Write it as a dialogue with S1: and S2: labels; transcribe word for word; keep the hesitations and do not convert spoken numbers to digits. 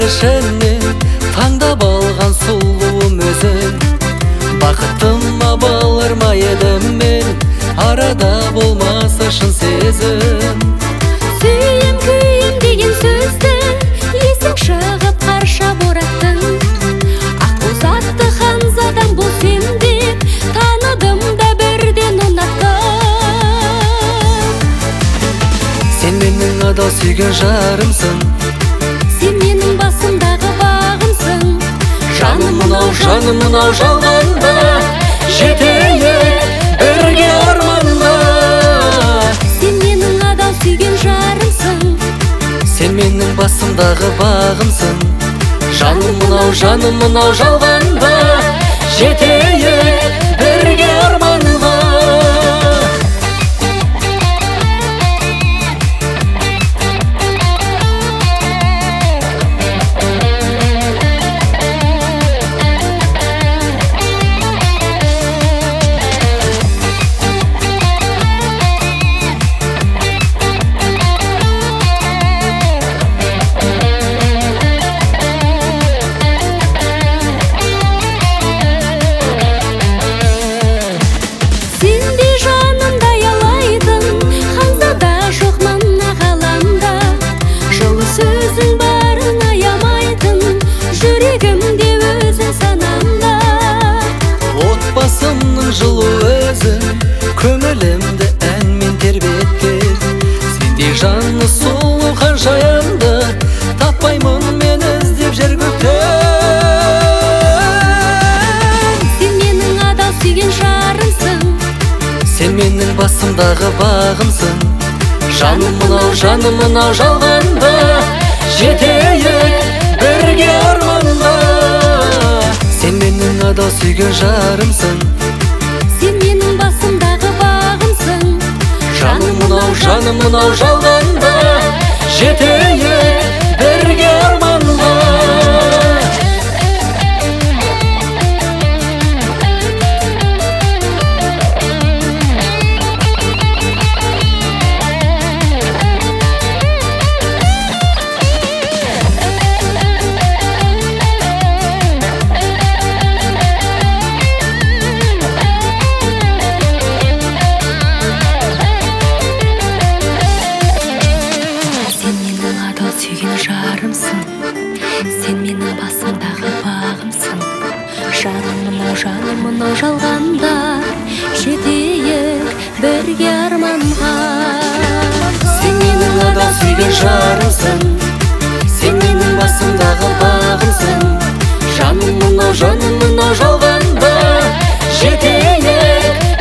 S1: ішінен таңдап алған сұлуым өзің. Бақытыма балырмай едім мен, арада болмаса шын сезім.
S2: Сүйем күйем деген сөзді есің шығып қарша бораттың. Аққуыз атты ханзадаң бол сен деп таныдым да бірден ұнаттым.
S1: Сен менің адал сүйген жарымсың,
S2: сен менің басымдағы бағымсың.
S1: жаным мынау, жаным мынау жалғанда, жетейік бірге арманда.
S2: Сен менің адал сүйген жарымсың,
S1: сен менің басымдағы бағымсың. Жаным мынау, жаным мынау жалғанда, жетейік бірге арманға. Отбасымның жылу өзі, көңілімді әнмен тербеткен. Сендей жаны сұлу ханшайымды таппаймын мен іздеп жер көктен.
S2: Сен менің адал сүйген жарымсың,
S1: сен менің басымдағы бағымсың. Жаным мынау, жаным мынау жалғанда, жетейік бірге арманда. Сен менің адал сүйген жарымсың,
S2: сен менің басымдағы бағымсың.
S1: жаным мынау, жаным мынау жалғанда, жетейік бірге арманға.
S2: Сүйген жарымсың, сен менің басымдағы бағымсың. Жаным мынау, жаным мынау жалғанда, жетейік бірге арманға.
S1: Сен менің адал сүйген жарымсың, сен менің басымдағы бағымсың. Жаным мынау, жаным мынау жалғанда, жетейік